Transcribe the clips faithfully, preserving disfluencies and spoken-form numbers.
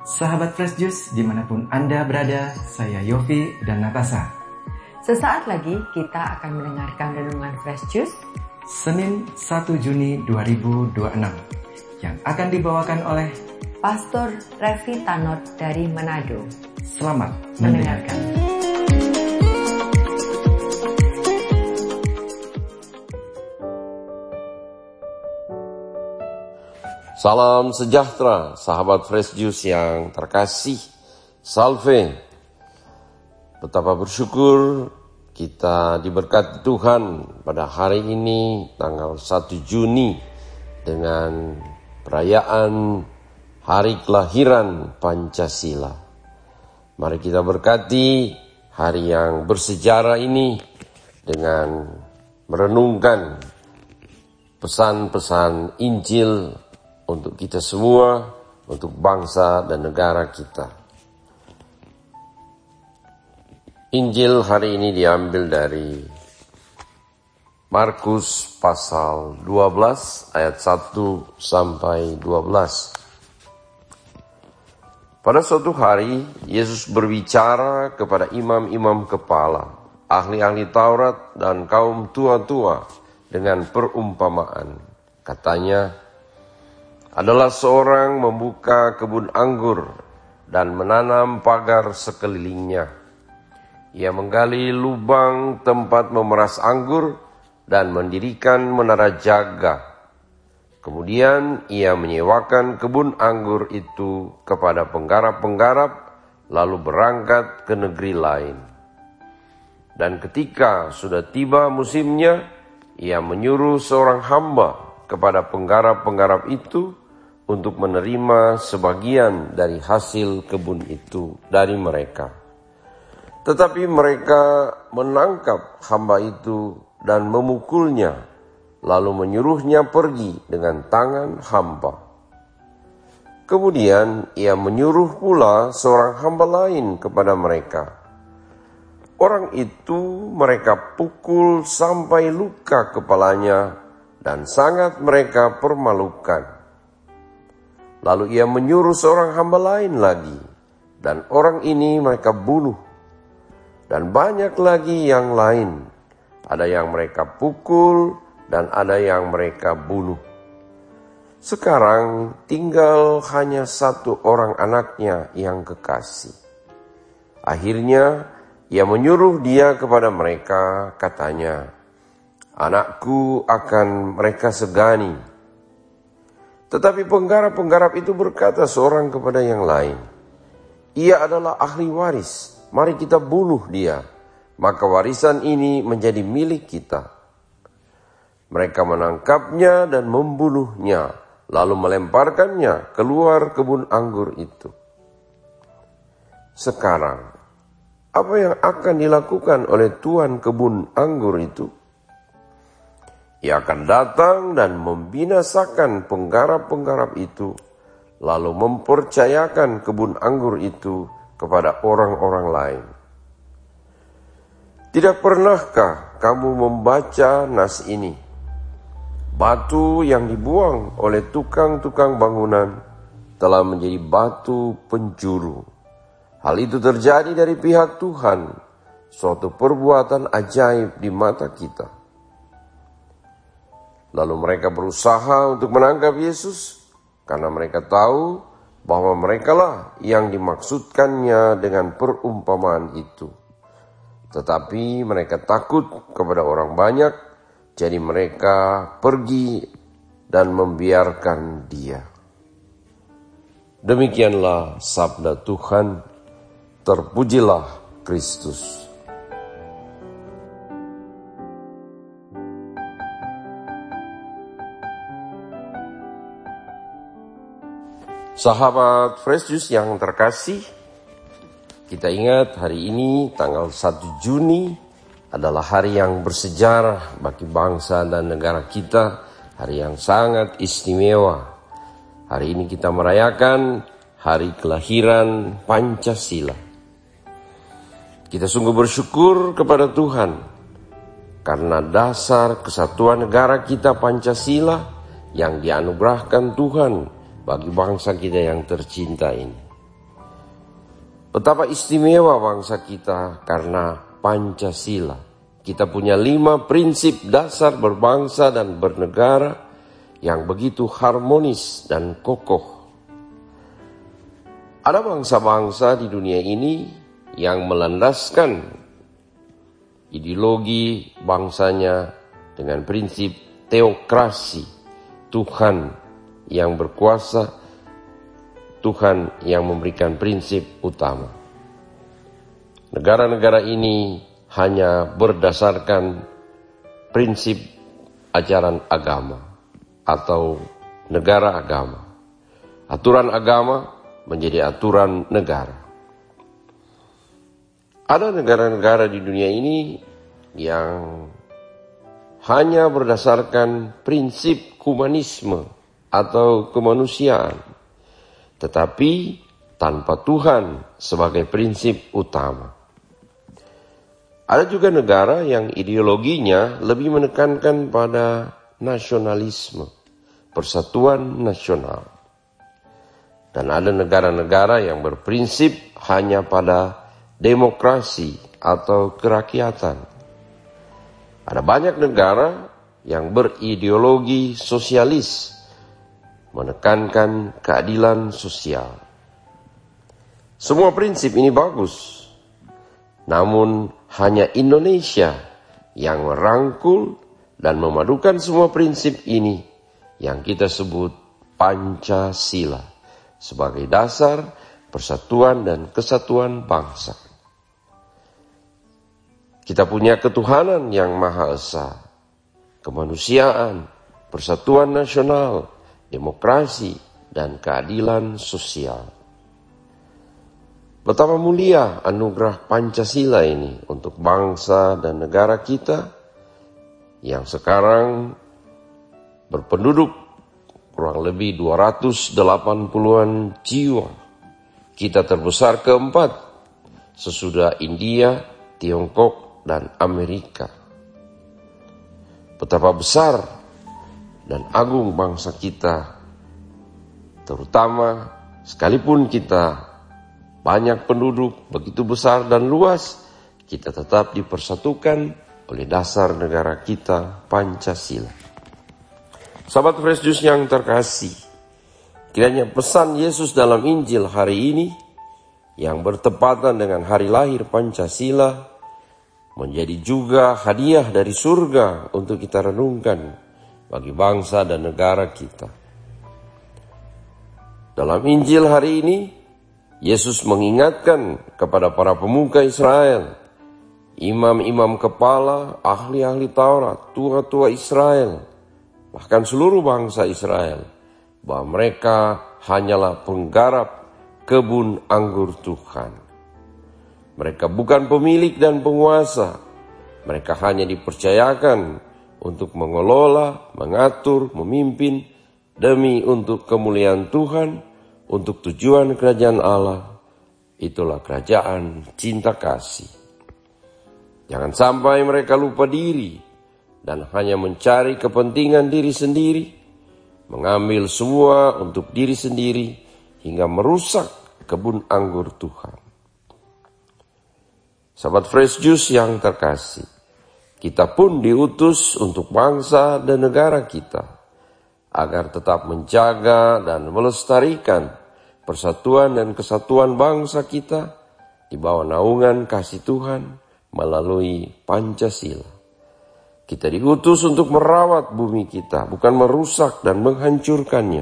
Sahabat Fresh Juice dimanapun Anda berada, saya Yofi dan Natasha. Sesaat lagi kita akan mendengarkan renungan Fresh Juice Senin satu Juni dua ribu dua puluh enam yang akan dibawakan oleh Pastor Revi Tanot dari Manado. Selamat mendengarkan. Salam sejahtera, sahabat Fresh Juice yang terkasih. Salve. Betapa bersyukur kita diberkati Tuhan pada hari ini tanggal satu Juni dengan perayaan Hari Kelahiran Pancasila. Mari kita berkati hari yang bersejarah ini dengan merenungkan pesan-pesan Injil untuk kita semua, untuk bangsa dan negara kita. Injil hari ini diambil dari Markus pasal dua belas ayat satu sampai dua belas. Pada suatu hari, Yesus berbicara kepada imam-imam kepala, ahli-ahli Taurat dan kaum tua-tua dengan perumpamaan. Katanya, adalah seorang membuka kebun anggur dan menanam pagar sekelilingnya. Ia menggali lubang tempat memeras anggur dan mendirikan menara jaga. Kemudian ia menyewakan kebun anggur itu kepada penggarap-penggarap, lalu berangkat ke negeri lain. Dan ketika sudah tiba musimnya, ia menyuruh seorang hamba kepada penggarap-penggarap itu untuk menerima sebagian dari hasil kebun itu dari mereka. Tetapi mereka menangkap hamba itu dan memukulnya, lalu menyuruhnya pergi dengan tangan hampa. Kemudian ia menyuruh pula seorang hamba lain kepada mereka. Orang itu mereka pukul sampai luka kepalanya dan sangat mereka permalukan. Lalu ia menyuruh seorang hamba lain lagi, dan orang ini mereka bunuh. Dan banyak lagi yang lain, ada yang mereka pukul dan ada yang mereka bunuh. Sekarang tinggal hanya satu orang anaknya yang kekasih. Akhirnya ia menyuruh dia kepada mereka, katanya, anakku akan mereka segani. Tetapi penggarap-penggarap itu berkata seorang kepada yang lain, ia adalah ahli waris, mari kita bunuh dia, maka warisan ini menjadi milik kita. Mereka menangkapnya dan membunuhnya, lalu melemparkannya keluar kebun anggur itu. Sekarang, apa yang akan dilakukan oleh tuan kebun anggur itu? Ia akan datang dan membinasakan penggarap-penggarap itu, lalu mempercayakan kebun anggur itu kepada orang-orang lain. Tidak pernahkah kamu membaca nas ini? Batu yang dibuang oleh tukang-tukang bangunan telah menjadi batu penjuru. Hal itu terjadi dari pihak Tuhan, suatu perbuatan ajaib di mata kita. Lalu mereka berusaha untuk menangkap Yesus, karena mereka tahu bahwa merekalah yang dimaksudkannya dengan perumpamaan itu. Tetapi mereka takut kepada orang banyak, jadi mereka pergi dan membiarkan dia. Demikianlah sabda Tuhan, terpujilah Kristus. Sahabat Fresh Juice yang terkasih, kita ingat hari ini tanggal satu Juni adalah hari yang bersejarah bagi bangsa dan negara kita, hari yang sangat istimewa. Hari ini kita merayakan Hari Kelahiran Pancasila. Kita sungguh bersyukur kepada Tuhan karena dasar kesatuan negara kita Pancasila yang dianugerahkan Tuhan bagi bangsa kita yang tercinta ini. Betapa istimewa bangsa kita karena Pancasila. Kita punya lima prinsip dasar berbangsa dan bernegara yang begitu harmonis dan kokoh. Ada bangsa-bangsa di dunia ini yang melandaskan ideologi bangsanya dengan prinsip teokrasi, Tuhan yang berkuasa, Tuhan yang memberikan prinsip utama. Negara-negara ini hanya berdasarkan prinsip ajaran agama atau negara agama. Aturan agama menjadi aturan negara. Ada negara-negara di dunia ini yang hanya berdasarkan prinsip humanisme atau kemanusiaan, tetapi tanpa Tuhan sebagai prinsip utama. Ada juga negara yang ideologinya lebih menekankan pada nasionalisme, persatuan nasional. Dan ada negara-negara yang berprinsip hanya pada demokrasi atau kerakyatan. Ada banyak negara yang berideologi sosialis, menekankan keadilan sosial. Semua prinsip ini bagus. Namun hanya Indonesia yang merangkul dan memadukan semua prinsip ini yang kita sebut Pancasila sebagai dasar persatuan dan kesatuan bangsa. Kita punya ketuhanan yang Maha Esa, kemanusiaan, persatuan nasional, demokrasi, dan keadilan sosial. Betapa mulia anugerah Pancasila ini untuk bangsa dan negara kita yang sekarang berpenduduk kurang lebih dua ratus delapan puluhan jiwa. Kita terbesar keempat sesudah India, Tiongkok, dan Amerika. Betapa besar dan agung bangsa kita, terutama sekalipun kita banyak penduduk, begitu besar dan luas, kita tetap dipersatukan oleh dasar negara kita, Pancasila. Sahabat Fresh Juice yang terkasih, kiranya pesan Yesus dalam Injil hari ini yang bertepatan dengan hari lahir Pancasila menjadi juga hadiah dari surga untuk kita renungkan bagi bangsa dan negara kita. Dalam Injil hari ini, Yesus mengingatkan kepada para pemuka Israel, imam-imam kepala, ahli-ahli Taurat, tua-tua Israel, bahkan seluruh bangsa Israel, bahwa mereka hanyalah penggarap kebun anggur Tuhan. Mereka bukan pemilik dan penguasa, mereka hanya dipercayakan untuk mengelola, mengatur, memimpin demi untuk kemuliaan Tuhan, untuk tujuan kerajaan Allah. Itulah kerajaan cinta kasih. Jangan sampai mereka lupa diri dan hanya mencari kepentingan diri sendiri, mengambil semua untuk diri sendiri hingga merusak kebun anggur Tuhan. Sahabat Fresh Juice yang terkasih, kita pun diutus untuk bangsa dan negara kita agar tetap menjaga dan melestarikan persatuan dan kesatuan bangsa kita di bawah naungan kasih Tuhan melalui Pancasila. Kita diutus untuk merawat bumi kita, bukan merusak dan menghancurkannya.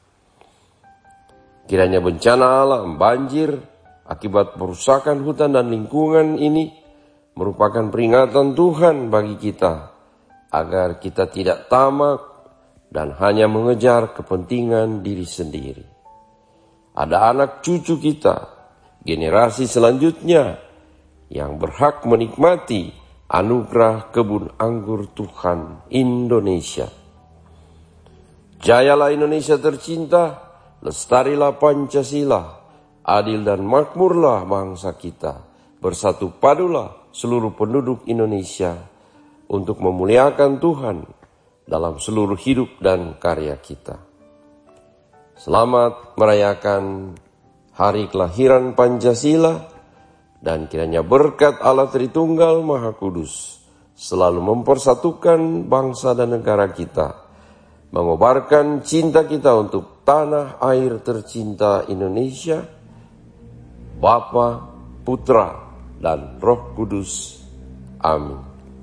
Kiranya bencana alam, banjir, akibat perusakan hutan dan lingkungan ini merupakan peringatan Tuhan bagi kita agar kita tidak tamak dan hanya mengejar kepentingan diri sendiri. Ada anak cucu kita, generasi selanjutnya yang berhak menikmati anugerah kebun anggur Tuhan Indonesia. Jayalah Indonesia tercinta, lestarilah Pancasila, adil dan makmurlah bangsa kita, bersatu padulah seluruh penduduk Indonesia untuk memuliakan Tuhan dalam seluruh hidup dan karya kita. Selamat merayakan hari kelahiran Pancasila, dan kiranya berkat Allah Tritunggal Maha Kudus selalu mempersatukan bangsa dan negara kita, mengobarkan cinta kita untuk tanah air tercinta Indonesia, Bapa, Putra, dan Roh Kudus. Amin.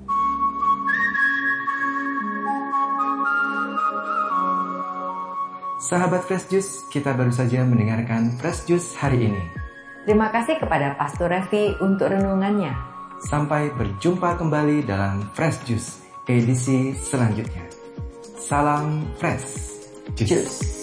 Sahabat Fresh Juice, kita baru saja mendengarkan Fresh Juice hari ini. Terima kasih kepada Pastor Revi untuk renungannya. Sampai berjumpa kembali dalam Fresh Juice edisi selanjutnya. Salam Fresh Juice. Juice.